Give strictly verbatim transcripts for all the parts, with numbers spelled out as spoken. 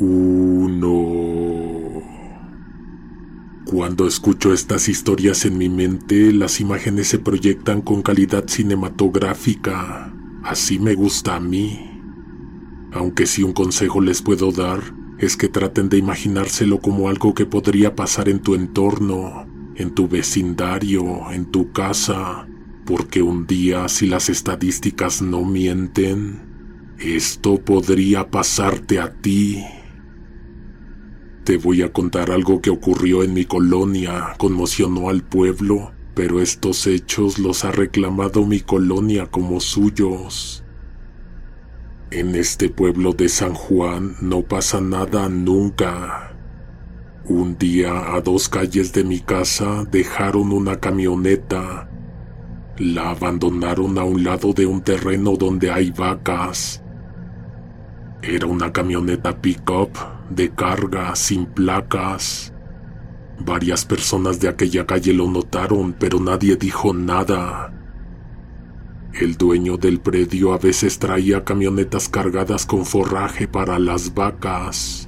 Uno. Cuando escucho estas historias en mi mente, las imágenes se proyectan con calidad cinematográfica. Así me gusta a mí. Aunque si un consejo les puedo dar, es que traten de imaginárselo como algo que podría pasar en tu entorno, en tu vecindario, en tu casa, porque un día, si las estadísticas no mienten, esto podría pasarte a ti. Te voy a contar algo que ocurrió en mi colonia, conmocionó al pueblo, pero estos hechos los ha reclamado mi colonia como suyos. En este pueblo de San Juan no pasa nada nunca. Un día, a dos calles de mi casa, dejaron una camioneta. La abandonaron a un lado de un terreno donde hay vacas. Era una camioneta pick-up de carga sin placas. Varias personas de aquella calle lo notaron, pero nadie dijo nada. El dueño del predio a veces traía camionetas cargadas con forraje para las vacas.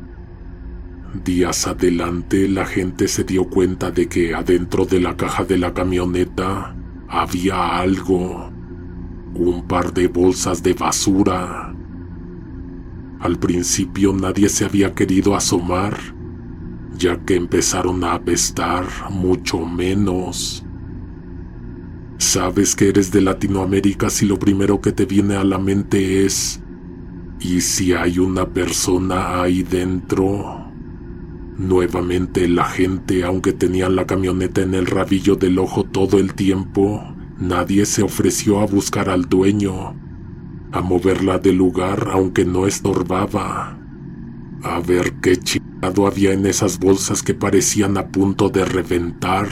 Días adelante, la gente se dio cuenta de que adentro de la caja de la camioneta había algo, un par de bolsas de basura. Al principio nadie se había querido asomar, ya que empezaron a apestar mucho menos. Sabes que eres de Latinoamérica si lo primero que te viene a la mente es: ¿y si hay una persona ahí dentro? Nuevamente la gente, aunque tenían la camioneta en el rabillo del ojo todo el tiempo, nadie se ofreció a buscar al dueño, a moverla del lugar aunque no estorbaba, a ver qué chingado había en esas bolsas que parecían a punto de reventar.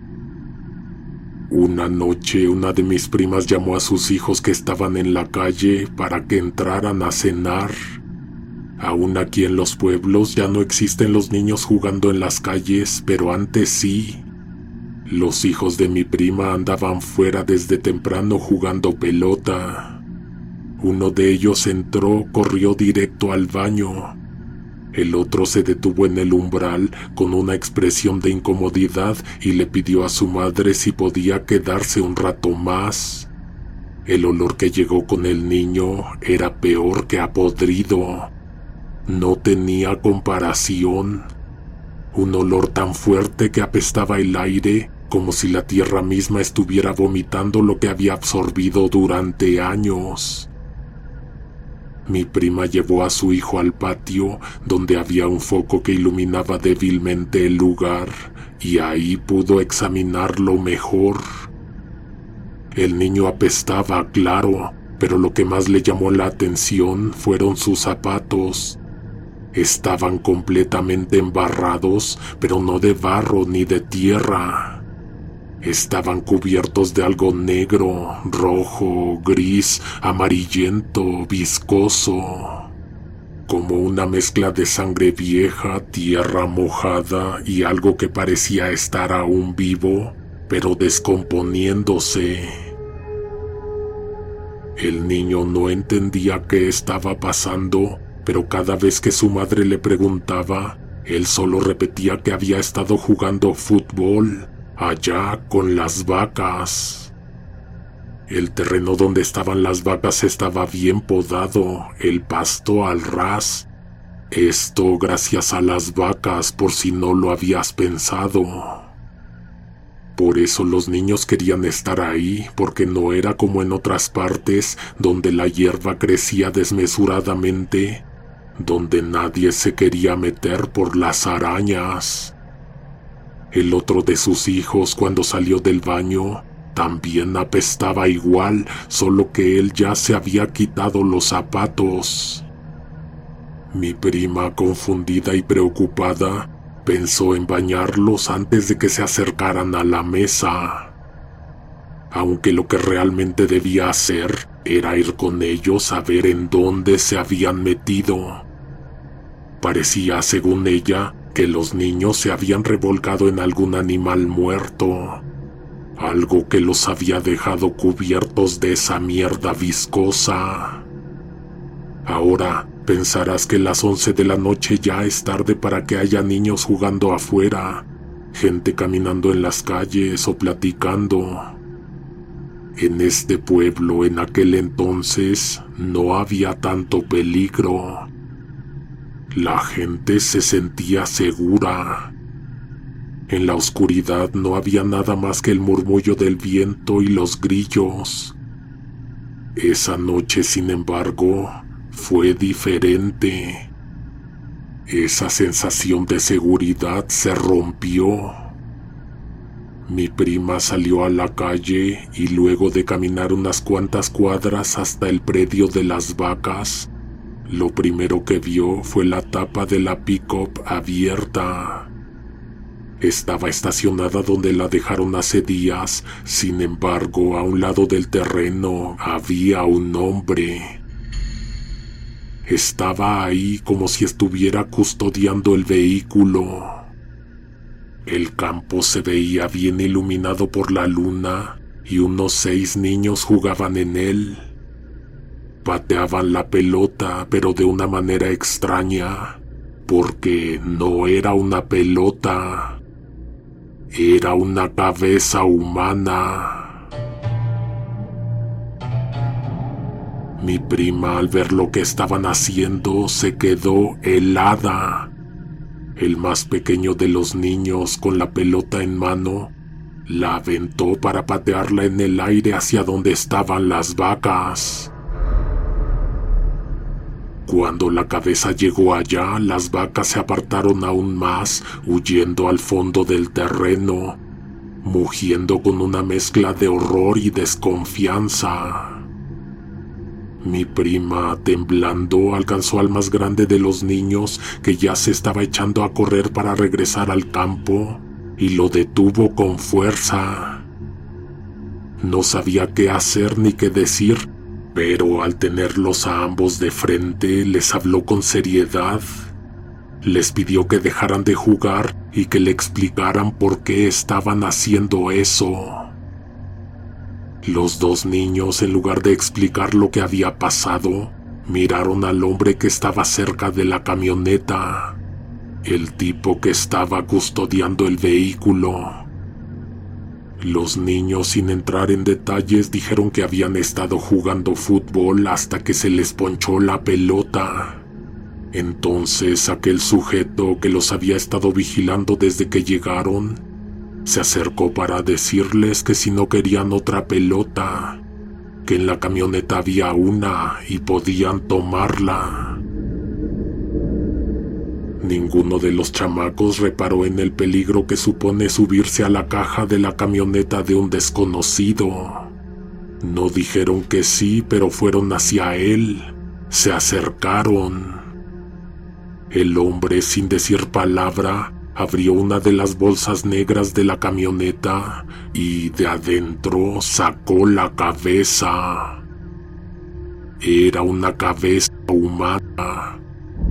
Una noche, una de mis primas llamó a sus hijos que estaban en la calle para que entraran a cenar. Aún aquí en los pueblos ya no existen los niños jugando en las calles, pero antes sí. Los hijos de mi prima andaban fuera desde temprano jugando pelota. Uno de ellos entró, corrió directo al baño. El otro se detuvo en el umbral con una expresión de incomodidad y le pidió a su madre si podía quedarse un rato más. El olor que llegó con el niño era peor que a podrido. No tenía comparación. Un olor tan fuerte que apestaba el aire, como si la tierra misma estuviera vomitando lo que había absorbido durante años. Mi prima llevó a su hijo al patio, donde había un foco que iluminaba débilmente el lugar, y ahí pudo examinarlo mejor. El niño apestaba, claro, pero lo que más le llamó la atención fueron sus zapatos. Estaban completamente embarrados, pero no de barro ni de tierra. Estaban cubiertos de algo negro, rojo, gris, amarillento, viscoso, como una mezcla de sangre vieja, tierra mojada y algo que parecía estar aún vivo, pero descomponiéndose. El niño no entendía qué estaba pasando, pero cada vez que su madre le preguntaba, él solo repetía que había estado jugando fútbol allá con las vacas. El terreno donde estaban las vacas estaba bien podado, el pasto al ras. Esto gracias a las vacas, por si no lo habías pensado. Por eso los niños querían estar ahí, porque no era como en otras partes donde la hierba crecía desmesuradamente, donde nadie se quería meter por las arañas. El otro de sus hijos, cuando salió del baño, también apestaba igual, solo que él ya se había quitado los zapatos. Mi prima, confundida y preocupada, pensó en bañarlos antes de que se acercaran a la mesa. Aunque lo que realmente debía hacer era ir con ellos a ver en dónde se habían metido. Parecía, según ella, que los niños se habían revolcado en algún animal muerto, algo que los había dejado cubiertos de esa mierda viscosa. Ahora, Pensarás que las once de la noche ya es tarde para que haya niños jugando afuera, gente caminando en las calles o platicando. En este pueblo en aquel entonces no había tanto peligro. La gente se sentía segura. En la oscuridad no había nada más que el murmullo del viento y los grillos. Esa noche, sin embargo, fue diferente. Esa sensación de seguridad se rompió. Mi prima salió a la calle y luego de caminar unas cuantas cuadras hasta el predio de las vacas, lo primero que vio fue la tapa de la pick-up abierta. Estaba estacionada donde la dejaron hace días, sin embargo, a un lado del terreno había un hombre. Estaba ahí como si estuviera custodiando el vehículo. El campo se veía bien iluminado por la luna y unos seis niños jugaban en él. Pateaban la pelota, pero de una manera extraña, porque no era una pelota, era una cabeza humana. Mi prima, al ver lo que estaban haciendo, se quedó helada. El más pequeño de los niños, con la pelota en mano, la aventó para patearla en el aire hacia donde estaban las vacas. Cuando la cabeza llegó allá, las vacas se apartaron aún más, huyendo al fondo del terreno, mugiendo con una mezcla de horror y desconfianza. Mi prima, temblando, alcanzó al más grande de los niños, que ya se estaba echando a correr para regresar al campo, y lo detuvo con fuerza. No sabía qué hacer ni qué decir, pero al tenerlos a ambos de frente, les habló con seriedad. Les pidió que dejaran de jugar y que le explicaran por qué estaban haciendo eso. Los dos niños, en lugar de explicar lo que había pasado, miraron al hombre que estaba cerca de la camioneta, el tipo que estaba custodiando el vehículo. Los niños, sin entrar en detalles, dijeron que habían estado jugando fútbol hasta que se les ponchó la pelota. Entonces aquel sujeto que los había estado vigilando desde que llegaron se acercó para decirles que si no querían otra pelota, que en la camioneta había una y podían tomarla. Ninguno de los chamacos reparó en el peligro que supone subirse a la caja de la camioneta de un desconocido. No dijeron que sí, pero fueron hacia él, se acercaron. El hombre, sin decir palabra, abrió una de las bolsas negras de la camioneta y de adentro sacó la cabeza. Era una cabeza humana.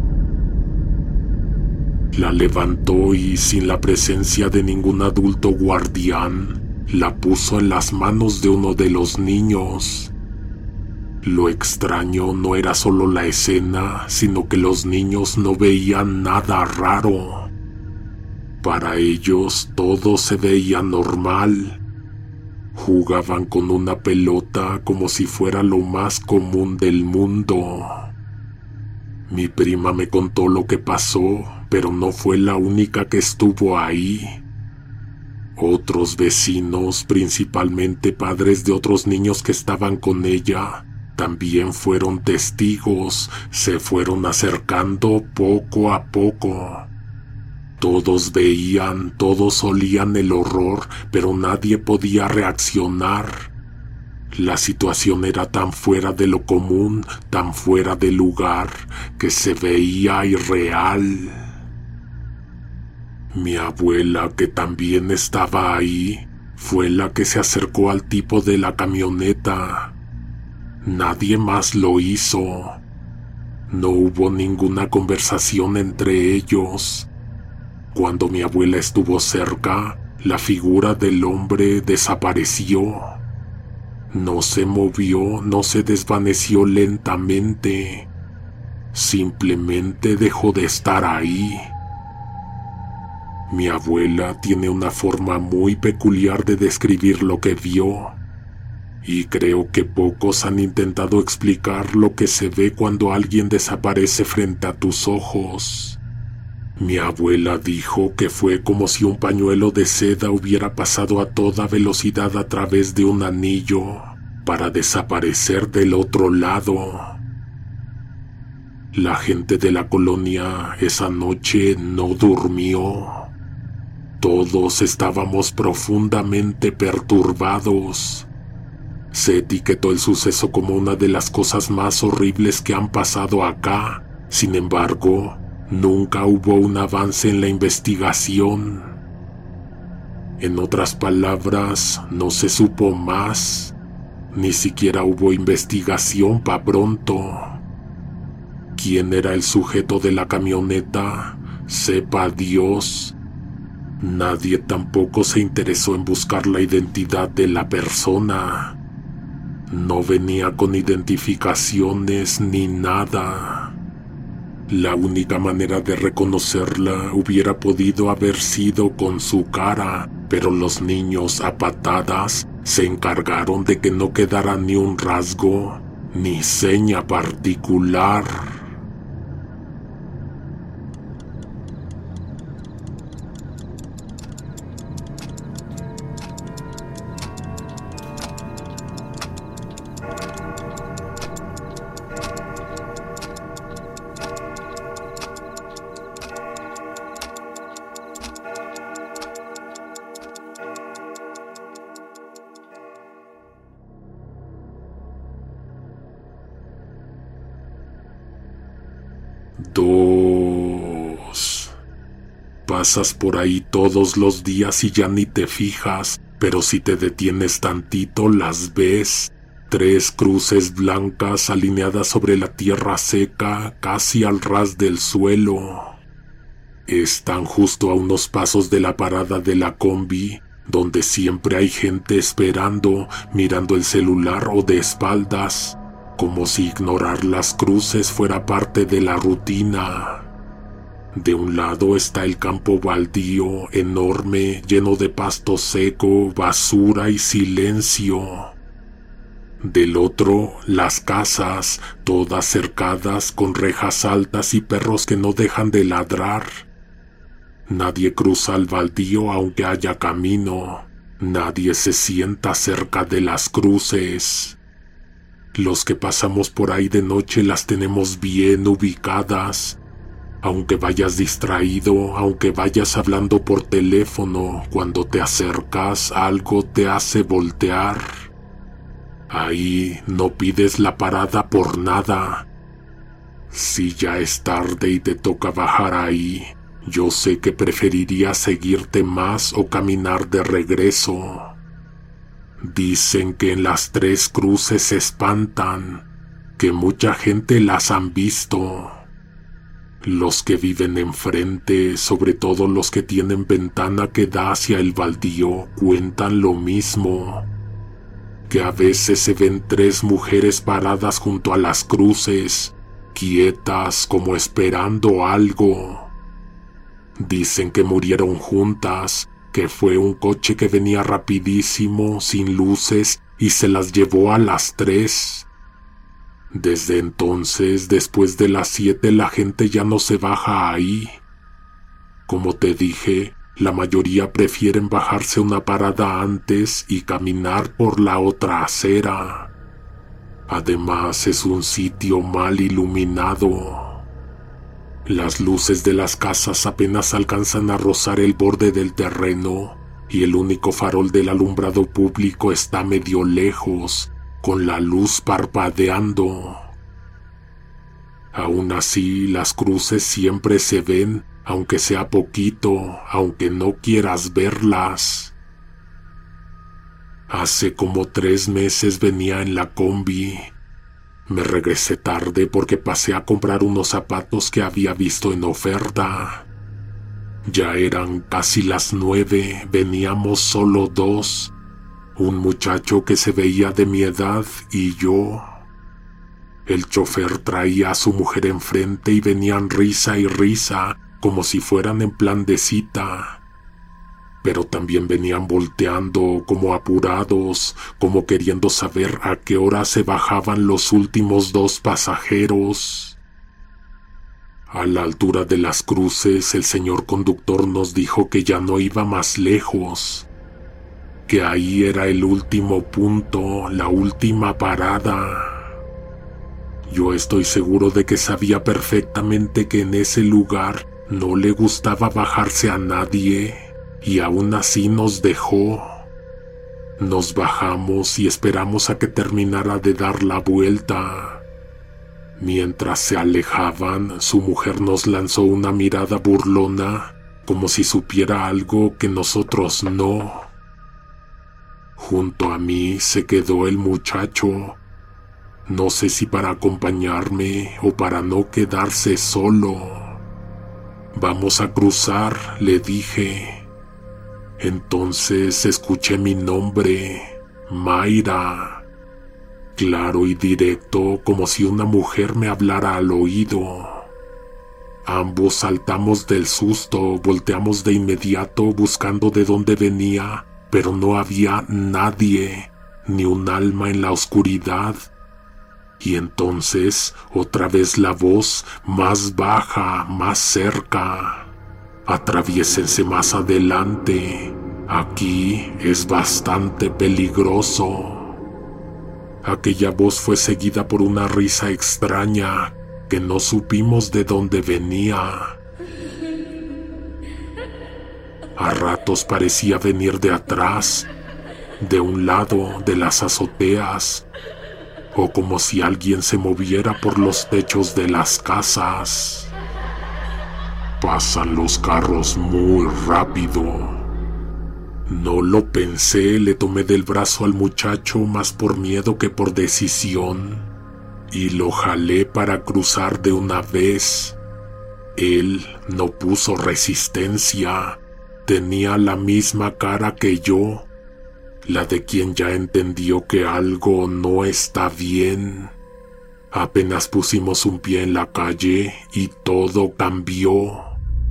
La levantó y, sin la presencia de ningún adulto guardián, la puso en las manos de uno de los niños. Lo extraño no era solo la escena, sino que los niños no veían nada raro. Para ellos todo se veía normal. Jugaban con una pelota como si fuera lo más común del mundo. Mi prima me contó lo que pasó, pero no fue la única que estuvo ahí. Otros vecinos, principalmente padres de otros niños que estaban con ella, también fueron testigos, se fueron acercando poco a poco. Todos veían, todos olían el horror, pero nadie podía reaccionar. La situación era tan fuera de lo común, tan fuera de lugar, que se veía irreal. Mi abuela, que también estaba ahí, fue la que se acercó al tipo de la camioneta. Nadie más lo hizo. No hubo ninguna conversación entre ellos. Cuando mi abuela estuvo cerca, la figura del hombre desapareció. No se movió, no se desvaneció lentamente. simplemente dejó de estar ahí. Mi abuela tiene una forma muy peculiar de describir lo que vio, y creo que pocos han intentado explicar lo que se ve cuando alguien desaparece frente a tus ojos. Mi abuela dijo que fue como si un pañuelo de seda hubiera pasado a toda velocidad a través de un anillo para desaparecer del otro lado. La gente de la colonia esa noche no durmió. Todos estábamos profundamente perturbados. Se etiquetó el suceso como una de las cosas más horribles que han pasado acá. Sin embargo, nunca hubo un avance en la investigación. En otras palabras, no se supo más. Ni siquiera hubo investigación pa' pronto. ¿Quién era el sujeto de la camioneta? Sepa Dios. Nadie tampoco se interesó en buscar la identidad de la persona. No venía con identificaciones ni nada. La única manera de reconocerla hubiera podido haber sido con su cara, pero los niños a patadas se encargaron de que no quedara ni un rasgo, ni seña particular. Dos. Pasas por ahí todos los días y ya ni te fijas, pero si te detienes tantito las ves. Tres cruces blancas alineadas sobre la tierra seca, casi al ras del suelo. Están justo a unos pasos de la parada de la combi, donde siempre hay gente esperando, mirando el celular o de espaldas, como si ignorar las cruces fuera parte de la rutina. De un lado está el campo baldío, enorme, lleno de pasto seco, basura y silencio. Del otro, las casas, todas cercadas con rejas altas y perros que no dejan de ladrar. Nadie cruza el baldío aunque haya camino. Nadie se sienta cerca de las cruces. Los que pasamos por ahí de noche las tenemos bien ubicadas. Aunque vayas distraído, aunque vayas hablando por teléfono, cuando te acercas algo te hace voltear. Ahí no pides la parada por nada. Si ya es tarde y te toca bajar ahí, yo sé que preferirías seguirte más o caminar de regreso. Dicen que en las tres cruces se espantan, que mucha gente las han visto. Los que viven enfrente, sobre todo los que tienen ventana que da hacia el baldío, cuentan lo mismo. Que a veces se ven tres mujeres paradas junto a las cruces, quietas como esperando algo. Dicen que murieron juntas, que fue un coche que venía rapidísimo, sin luces, y se las llevó a las tres. Desde entonces, después de las siete, la gente ya no se baja ahí. Como te dije, la mayoría prefieren bajarse una parada antes y caminar por la otra acera. Además, es un sitio mal iluminado. Las luces de las casas apenas alcanzan a rozar el borde del terreno y el único farol del alumbrado público está medio lejos, con la luz parpadeando. Aún así, las cruces siempre se ven, aunque sea poquito, aunque no quieras verlas. Hace como tres meses venía en la combi. Me regresé tarde porque pasé a comprar unos zapatos que había visto en oferta. Ya eran casi las nueve, veníamos solo dos. Un muchacho que se veía de mi edad y yo. El chofer traía a su mujer enfrente y venían risa y risa, como si fueran en plan de cita. Pero también venían volteando, como apurados, como queriendo saber a qué hora se bajaban los últimos dos pasajeros. A la altura de las cruces, el señor conductor nos dijo que ya no iba más lejos, que ahí era el último punto, la última parada. Yo estoy seguro de que sabía perfectamente que en ese lugar no le gustaba bajarse a nadie, y aún así nos dejó. Nos bajamos y esperamos a que terminara de dar la vuelta. Mientras se alejaban, su mujer nos lanzó una mirada burlona, como si supiera algo que nosotros no. Junto a mí se quedó el muchacho. No sé si para acompañarme o para no quedarse solo. Vamos a cruzar, le dije. Entonces escuché mi nombre, Mayra, claro y directo, como si una mujer me hablara al oído. Ambos saltamos del susto, volteamos de inmediato buscando de dónde venía, pero no había nadie, ni un alma en la oscuridad. Y entonces, otra vez la voz, más baja, más cerca. Atraviésense más adelante. Aquí es bastante peligroso. Aquella voz fue seguida por una risa extraña que no supimos de dónde venía. A ratos parecía venir de atrás, de un lado de las azoteas, o como si alguien se moviera por los techos de las casas. Pasan los carros muy rápido. No lo pensé, le tomé del brazo al muchacho más por miedo que por decisión, y lo jalé para cruzar de una vez. Él no puso resistencia, tenía la misma cara que yo, la de quien ya entendió que algo no está bien. Apenas pusimos un pie en la calle y todo cambió.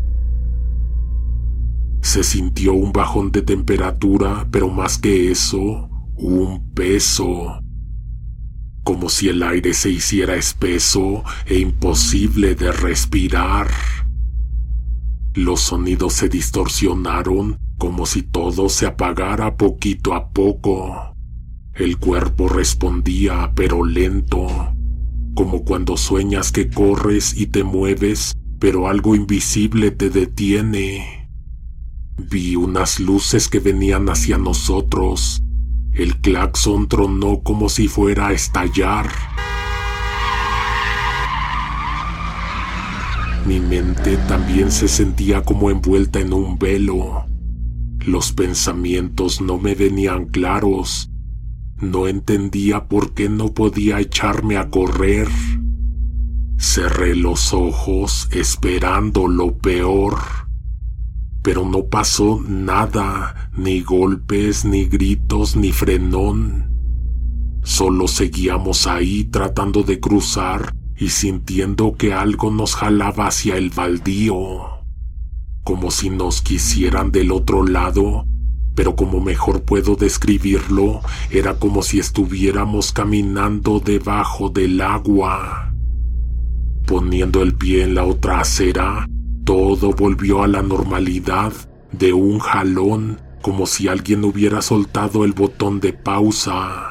Se sintió un bajón de temperatura, pero más que eso, un peso. Como si el aire se hiciera espeso e imposible de respirar. Los sonidos se distorsionaron, como si todo se apagara poquito a poco. El cuerpo respondía, pero lento, como cuando sueñas que corres y te mueves, pero algo invisible te detiene. Vi unas luces que venían hacia nosotros. El claxon tronó como si fuera a estallar. Mi mente también se sentía como envuelta en un velo. Los pensamientos no me venían claros. No entendía por qué no podía echarme a correr. Cerré los ojos esperando lo peor. Pero no pasó nada, ni golpes, ni gritos, ni frenón. Solo seguíamos ahí tratando de cruzar y sintiendo que algo nos jalaba hacia el baldío, como si nos quisieran del otro lado, pero como mejor puedo describirlo, era como si estuviéramos caminando debajo del agua. Poniendo el pie en la otra acera, todo volvió a la normalidad de un jalón, como si alguien hubiera soltado el botón de pausa.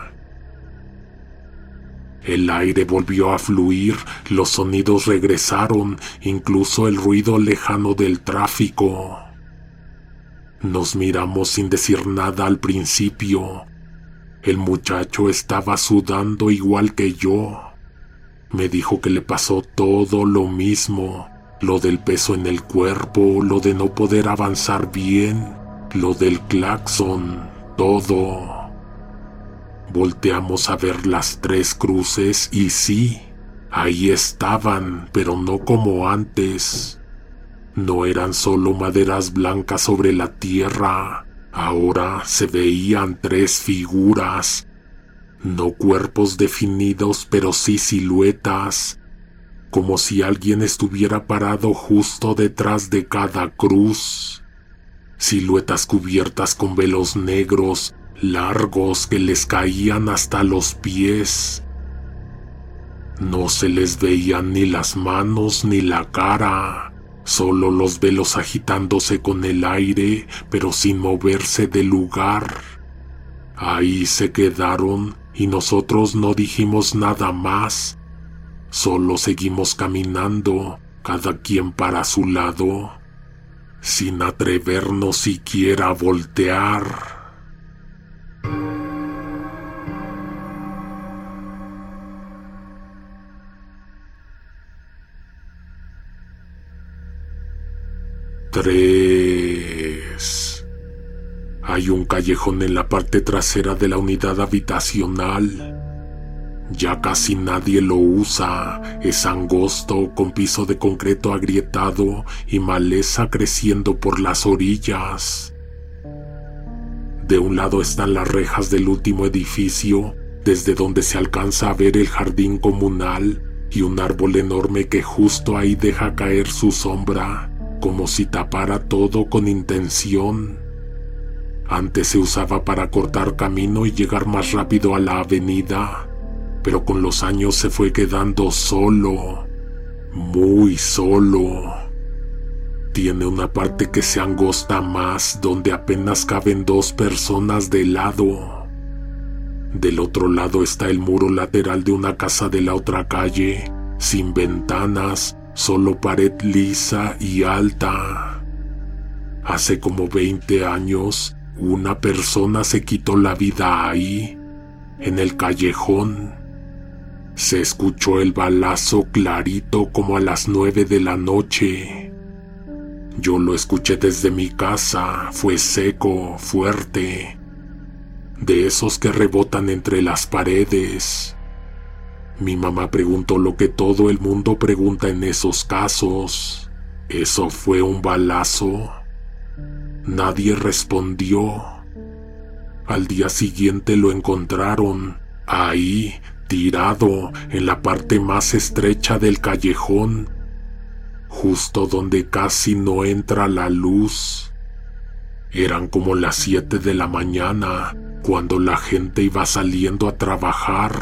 El aire volvió a fluir, los sonidos regresaron, incluso el ruido lejano del tráfico. Nos miramos sin decir nada al principio. El muchacho estaba sudando igual que yo. Me dijo que le pasó todo lo mismo, lo del peso en el cuerpo, lo de no poder avanzar bien, lo del claxon, todo. Volteamos a ver las tres cruces y sí, ahí estaban, pero no como antes. No eran solo maderas blancas sobre la tierra, ahora se veían tres figuras. No cuerpos definidos, pero sí siluetas, como si alguien estuviera parado justo detrás de cada cruz. Siluetas cubiertas con velos negros, largos que les caían hasta los pies. No se les veían ni las manos ni la cara, solo los velos agitándose con el aire, pero sin moverse del lugar. Ahí se quedaron y nosotros no dijimos nada más. Solo seguimos caminando, cada quien para su lado, sin atrevernos siquiera a voltear. Tres. Hay un callejón en la parte trasera de la unidad habitacional. Ya casi nadie lo usa, es angosto, con piso de concreto agrietado y maleza creciendo por las orillas. De un lado están las rejas del último edificio, desde donde se alcanza a ver el jardín comunal y un árbol enorme que justo ahí deja caer su sombra, como si tapara todo con intención. Antes se usaba para cortar camino y llegar más rápido a la avenida, pero con los años se fue quedando solo, muy solo. Tiene una parte que se angosta más, donde apenas caben dos personas de lado. Del otro lado está el muro lateral de una casa de la otra calle, sin ventanas, solo pared lisa y alta. Hace como veinte años, una persona se quitó la vida ahí, en el callejón. Se escuchó el balazo clarito como a las nueve de la noche. Yo lo escuché desde mi casa, fue seco, fuerte, de esos que rebotan entre las paredes. Mi mamá preguntó lo que todo el mundo pregunta en esos casos: ¿eso fue un balazo? Nadie respondió. Al día siguiente lo encontraron, ahí, tirado, en la parte más estrecha del callejón, justo donde casi no entra la luz. Eran como las siete de la mañana, cuando la gente iba saliendo a trabajar.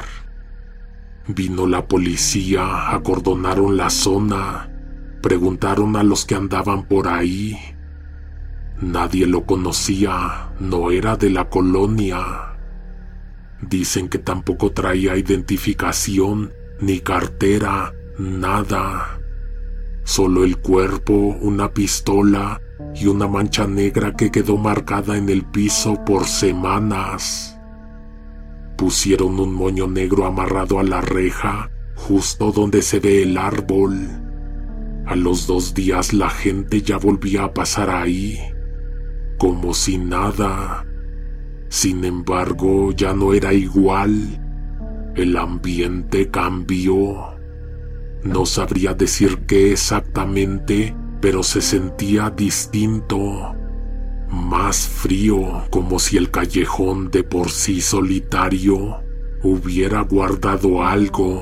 Vino la policía, acordonaron la zona, preguntaron a los que andaban por ahí. Nadie lo conocía, no era de la colonia. Dicen que tampoco traía identificación, ni cartera, nada. Solo el cuerpo, una pistola y una mancha negra que quedó marcada en el piso por semanas. Pusieron un moño negro amarrado a la reja, justo donde se ve el árbol. A los dos días la gente ya volvía a pasar ahí, como si nada. Sin embargo, ya no era igual. El ambiente cambió. No sabría decir qué exactamente, pero se sentía distinto, más frío, como si el callejón, de por sí solitario, hubiera guardado algo.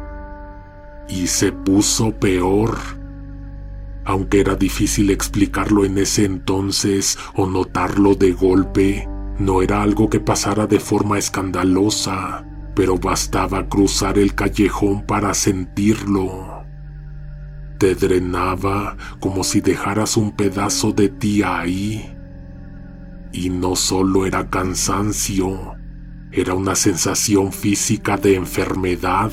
Y se puso peor. Aunque era difícil explicarlo en ese entonces o notarlo de golpe, no era algo que pasara de forma escandalosa, pero bastaba cruzar el callejón para sentirlo. Te drenaba como si dejaras un pedazo de ti ahí. Y no solo era cansancio, era una sensación física de enfermedad.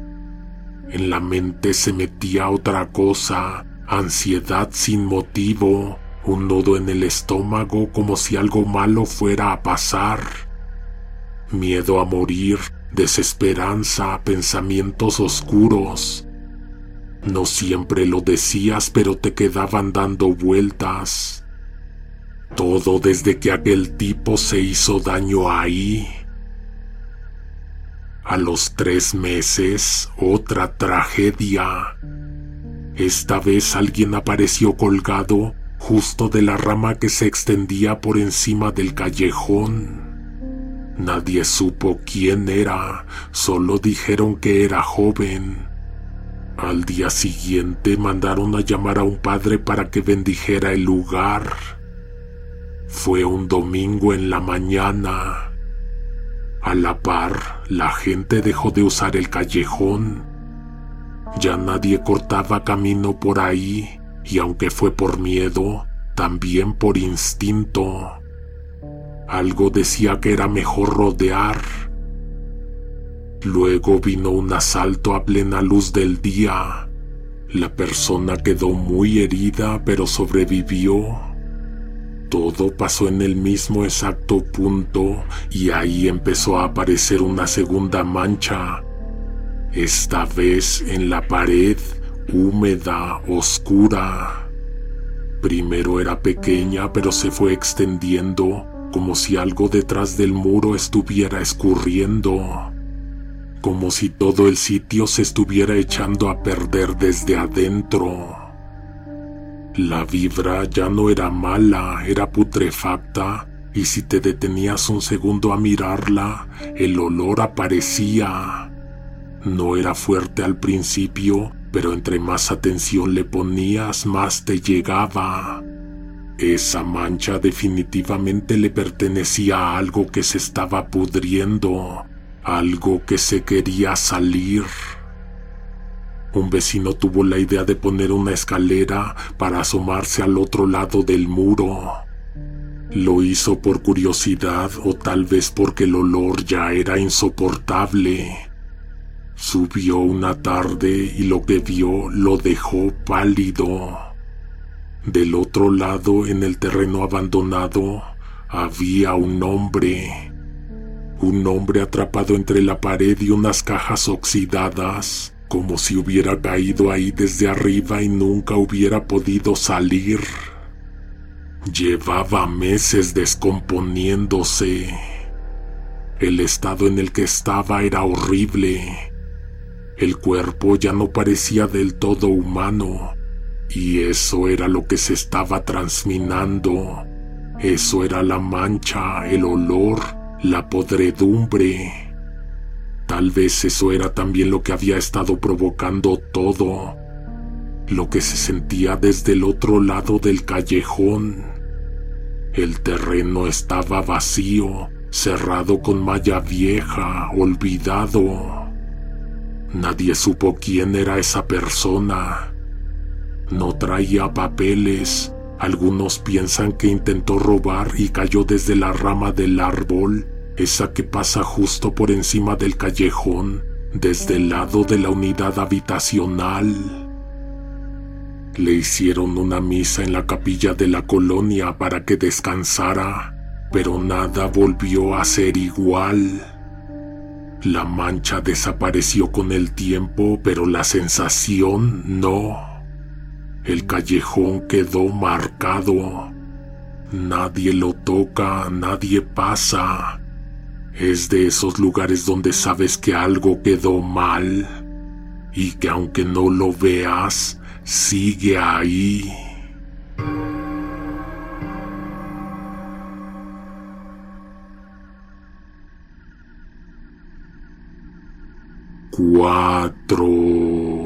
En la mente se metía otra cosa, ansiedad sin motivo, un nudo en el estómago como si algo malo fuera a pasar. Miedo a morir, desesperanza, pensamientos oscuros. No siempre lo decías, pero te quedaban dando vueltas. Todo desde que aquel tipo se hizo daño ahí. A los tres meses, otra tragedia. Esta vez alguien apareció colgado justo de la rama que se extendía por encima del callejón. Nadie supo quién era, solo dijeron que era joven. Al día siguiente mandaron a llamar a un padre para que bendijera el lugar. Fue un domingo en la mañana. A la par, la gente dejó de usar el callejón. Ya nadie cortaba camino por ahí, y aunque fue por miedo, también por instinto. Algo decía que era mejor rodear. Luego vino un asalto a plena luz del día. La persona quedó muy herida, pero sobrevivió. Todo pasó en el mismo exacto punto, y ahí empezó a aparecer una segunda mancha. Esta vez en la pared, húmeda, oscura. Primero era pequeña, pero se fue extendiendo, como si algo detrás del muro estuviera escurriendo, como si todo el sitio se estuviera echando a perder desde adentro. La vibra ya no era mala, era putrefacta, y si te detenías un segundo a mirarla, el olor aparecía. No era fuerte al principio, pero entre más atención le ponías, más te llegaba. Esa mancha definitivamente le pertenecía a algo que se estaba pudriendo, algo que se quería salir. Un vecino tuvo la idea de poner una escalera para asomarse al otro lado del muro. Lo hizo por curiosidad o tal vez porque el olor ya era insoportable. Subió una tarde y lo que vio lo dejó pálido. Del otro lado, en el terreno abandonado, había un hombre. Un hombre atrapado entre la pared y unas cajas oxidadas, como si hubiera caído ahí desde arriba y nunca hubiera podido salir. Llevaba meses descomponiéndose. El estado en el que estaba era horrible. El cuerpo ya no parecía del todo humano. Y eso era lo que se estaba transminando. Eso era la mancha, el olor, la podredumbre. Tal vez eso era también lo que había estado provocando todo. Lo que se sentía desde el otro lado del callejón. El terreno estaba vacío, cerrado con malla vieja, olvidado. Nadie supo quién era esa persona. No traía papeles. Algunos piensan que intentó robar y cayó desde la rama del árbol, esa que pasa justo por encima del callejón, desde el lado de la unidad habitacional. Le hicieron una misa en la capilla de la colonia para que descansara, pero nada volvió a ser igual. La mancha desapareció con el tiempo, pero la sensación no. El callejón quedó marcado. Nadie lo toca, nadie pasa. Es de esos lugares donde sabes que algo quedó mal y que aunque no lo veas, sigue ahí. Cuatro.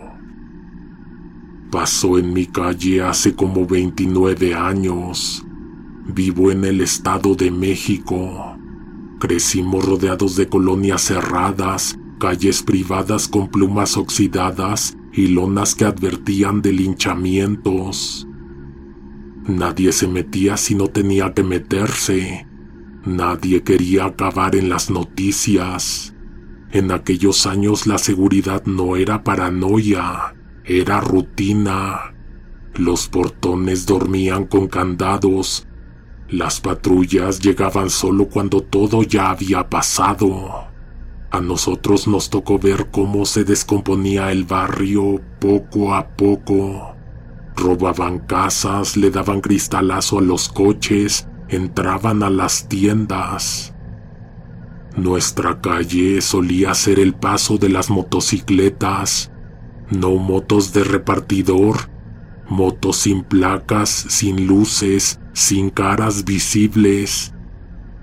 Pasó en mi calle hace como veintinueve años. Vivo en el Estado de México. Crecimos rodeados de colonias cerradas, calles privadas con plumas oxidadas y lonas que advertían de linchamientos. Nadie se metía si no tenía que meterse. Nadie quería acabar en las noticias. En aquellos años la seguridad no era paranoia. Era rutina. Los portones dormían con candados. Las patrullas llegaban solo cuando todo ya había pasado. A nosotros nos tocó ver cómo se descomponía el barrio poco a poco. Robaban casas, le daban cristalazo a los coches, entraban a las tiendas. Nuestra calle solía ser el paso de las motocicletas. No motos de repartidor, motos sin placas, sin luces, sin caras visibles.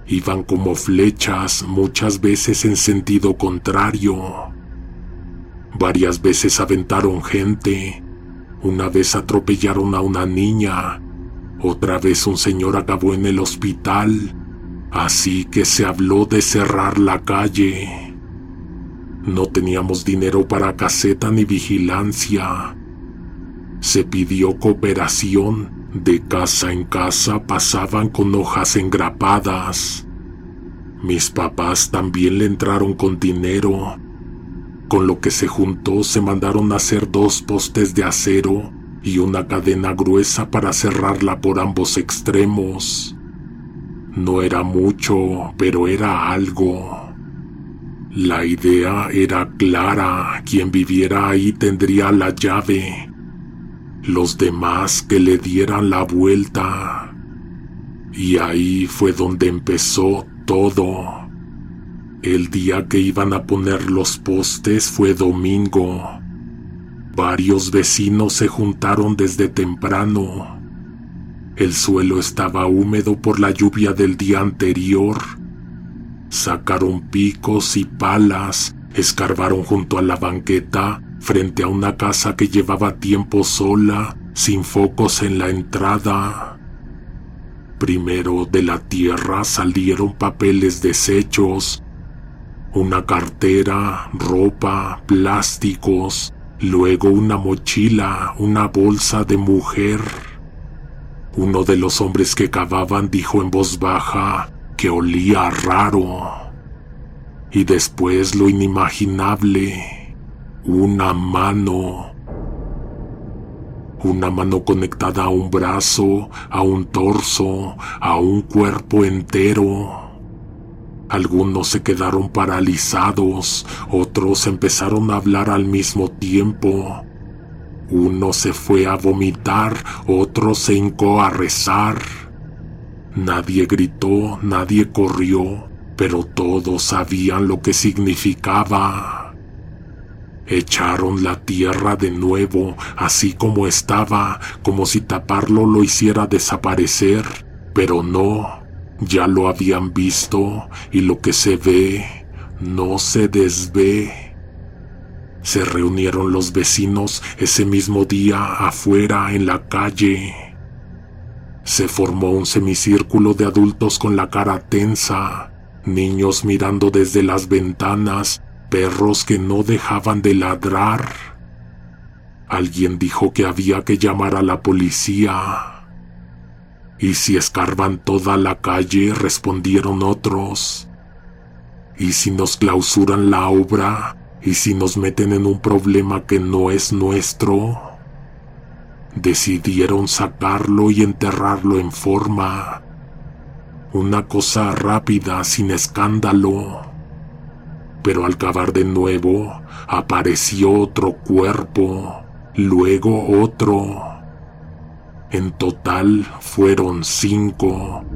Iban como flechas, muchas veces en sentido contrario. Varias veces aventaron gente. Una vez atropellaron a una niña. Otra vez un señor acabó en el hospital. Así que se habló de cerrar la calle. No teníamos dinero para caseta ni vigilancia. Se pidió cooperación. De casa en casa pasaban con hojas engrapadas. Mis papás también le entraron con dinero. Con lo que se juntó se mandaron a hacer dos postes de acero y una cadena gruesa para cerrarla por ambos extremos. No era mucho, pero era algo. La idea era clara: quien viviera ahí tendría la llave. Los demás que le dieran la vuelta. Y ahí fue donde empezó todo. El día que iban a poner los postes fue domingo. Varios vecinos se juntaron desde temprano. El suelo estaba húmedo por la lluvia del día anterior. Sacaron picos y palas, escarbaron junto a la banqueta, frente a una casa que llevaba tiempo sola, sin focos en la entrada. Primero de la tierra salieron papeles deshechos, una cartera, ropa, plásticos, luego una mochila, una bolsa de mujer. Uno de los hombres que cavaban dijo en voz baja que olía raro. Y después lo inimaginable. Una mano. Una mano conectada a un brazo, a un torso, a un cuerpo entero. Algunos se quedaron paralizados, otros empezaron a hablar al mismo tiempo. Uno se fue a vomitar, otro se hincó a rezar. Nadie gritó, nadie corrió, pero todos sabían lo que significaba. Echaron la tierra de nuevo, así como estaba, como si taparlo lo hiciera desaparecer, pero no, ya lo habían visto, y lo que se ve, no se desvé. Se reunieron los vecinos ese mismo día afuera en la calle. Se formó un semicírculo de adultos con la cara tensa, niños mirando desde las ventanas, perros que no dejaban de ladrar. Alguien dijo que había que llamar a la policía. ¿Y si escarban toda la calle?, respondieron otros. ¿Y si nos clausuran la obra? ¿Y si nos meten en un problema que no es nuestro? Decidieron sacarlo y enterrarlo en forma. Una cosa rápida, sin escándalo. Pero al cavar de nuevo, apareció otro cuerpo, luego otro. En total fueron cinco.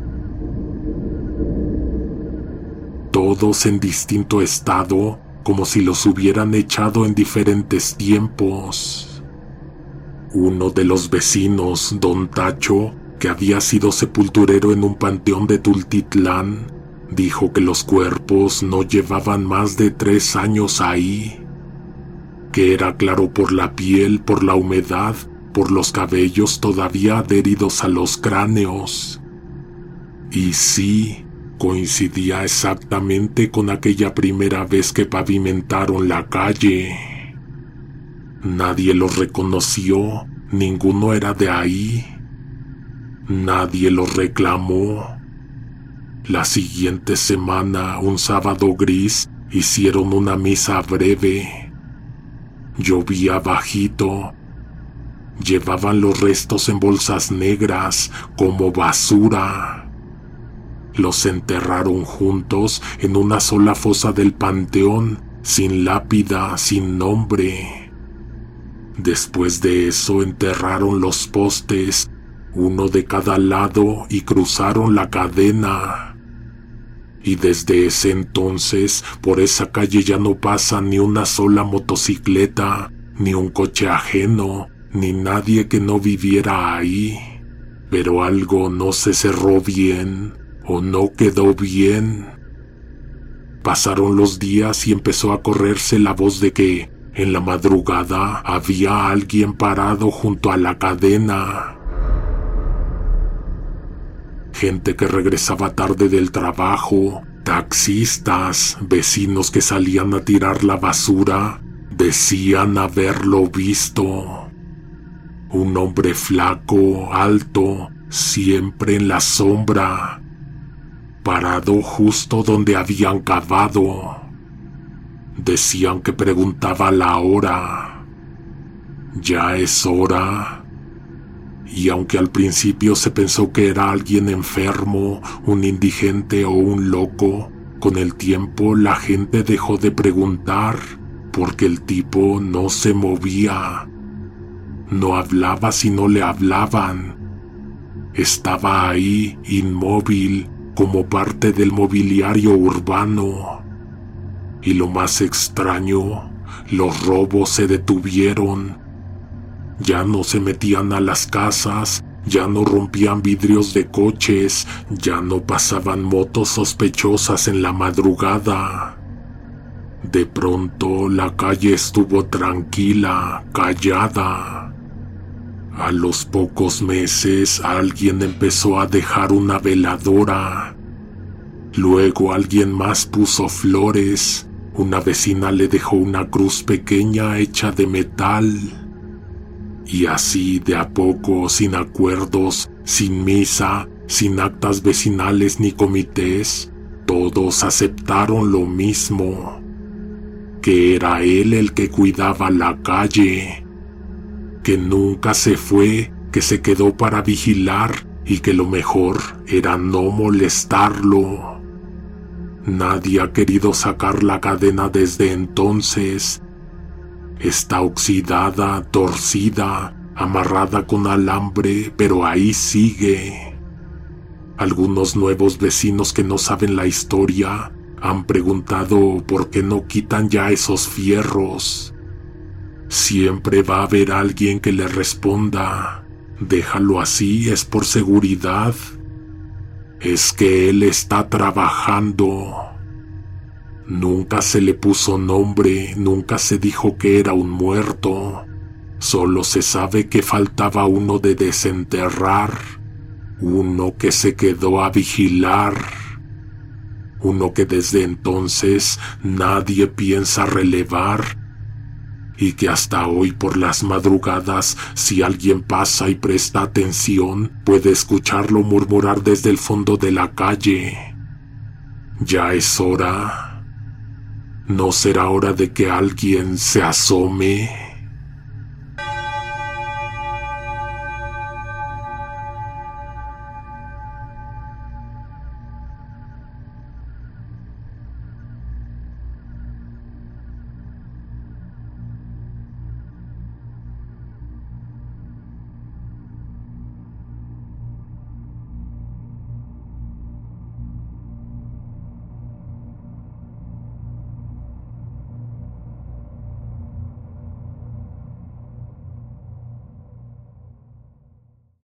Todos en distinto estado, como si los hubieran echado en diferentes tiempos. Uno de los vecinos, don Tacho, que había sido sepulturero en un panteón de Tultitlán, dijo que los cuerpos no llevaban más de tres años ahí, que era claro por la piel, por la humedad, por los cabellos todavía adheridos a los cráneos. Y sí, coincidía exactamente con aquella primera vez que pavimentaron la calle. Nadie los reconoció, ninguno era de ahí. Nadie los reclamó. La siguiente semana, un sábado gris, hicieron una misa breve. Llovía bajito. Llevaban los restos en bolsas negras, como basura. Los enterraron juntos en una sola fosa del panteón, sin lápida, sin nombre. Después de eso enterraron los postes, uno de cada lado, y cruzaron la cadena. Y desde ese entonces, por esa calle ya no pasa ni una sola motocicleta, ni un coche ajeno, ni nadie que no viviera ahí. Pero algo no se cerró bien, ¿O no quedó bien? Pasaron los días y empezó a correrse la voz de que en la madrugada había alguien parado junto a la cadena. Gente que regresaba tarde del trabajo, taxistas, vecinos que salían a tirar la basura, decían haberlo visto. Un hombre flaco, alto, siempre en la sombra, parado justo donde habían cavado. Decían que preguntaba la hora. Ya es hora. Y aunque al principio se pensó que era alguien enfermo, un indigente o un loco, con el tiempo la gente dejó de preguntar porque el tipo no se movía. No hablaba si no le hablaban. Estaba ahí, inmóvil, como parte del mobiliario urbano. Y lo más extraño, los robos se detuvieron. Ya no se metían a las casas, ya no rompían vidrios de coches, ya no pasaban motos sospechosas en la madrugada. De pronto la calle estuvo tranquila, callada. A los pocos meses alguien empezó a dejar una veladora. Luego alguien más puso flores. Una vecina le dejó una cruz pequeña hecha de metal. Y así de a poco, sin acuerdos, sin misa, sin actas vecinales ni comités, todos aceptaron lo mismo, que era él el que cuidaba la calle, que nunca se fue, que se quedó para vigilar y que lo mejor era no molestarlo. Nadie ha querido sacar la cadena desde entonces. Está oxidada, torcida, amarrada con alambre, pero ahí sigue. Algunos nuevos vecinos que no saben la historia han preguntado por qué no quitan ya esos fierros. Siempre va a haber alguien que le responda: déjalo así, es por seguridad. Es que él está trabajando. Nunca se le puso nombre, nunca se dijo que era un muerto. Solo se sabe que faltaba uno de desenterrar, uno que se quedó a vigilar, uno que desde entonces nadie piensa relevar y que hasta hoy por las madrugadas, si alguien pasa y presta atención, puede escucharlo murmurar desde el fondo de la calle: ya es hora. ¿No será hora de que alguien se asome?